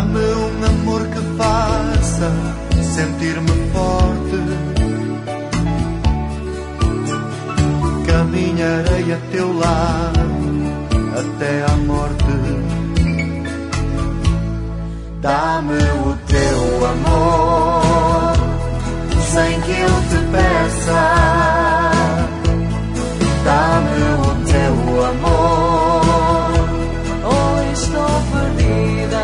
Dá-me um amor que faça sentir-me forte. Caminharei a teu lado até à morte. Dá-me o teu amor sem que eu te peça. Dá-me o teu amor, ou estou perdida.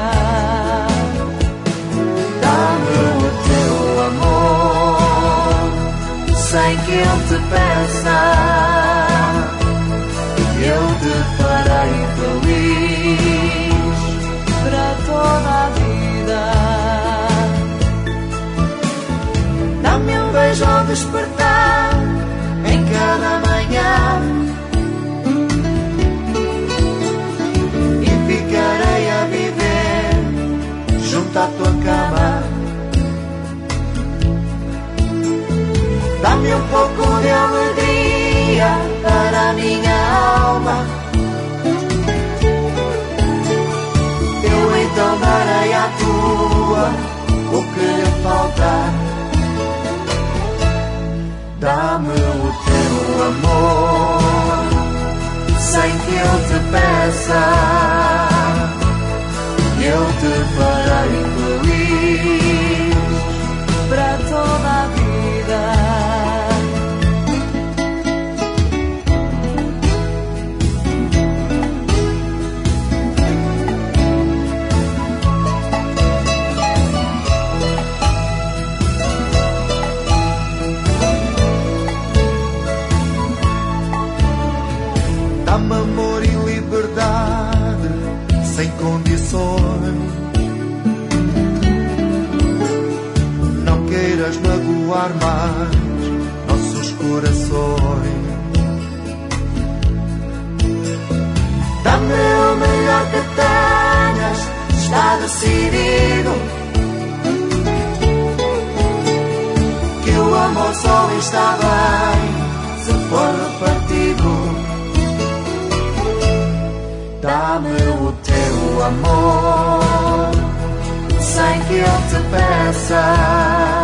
Dá-me o teu amor sem que eu te peça. Eu te farei feliz para toda a vida. Dá-me um beijo ao despertar em cada manhã e ficarei a viver junto à tua cama. Dá-me um pouco de alegria para a minha alma. Eu então darei à tua o que lhe falta. Dá-me o teu amor sem que eu te peça. Eu te farei feliz para toda a vida. Dá-me amor e liberdade sem condições. Não queiras magoar mais nossos corações. Dá-me o melhor que tenhas, está decidido. Que o amor só está bem se for repartido. Dá-me o teu amor sem que eu te peça.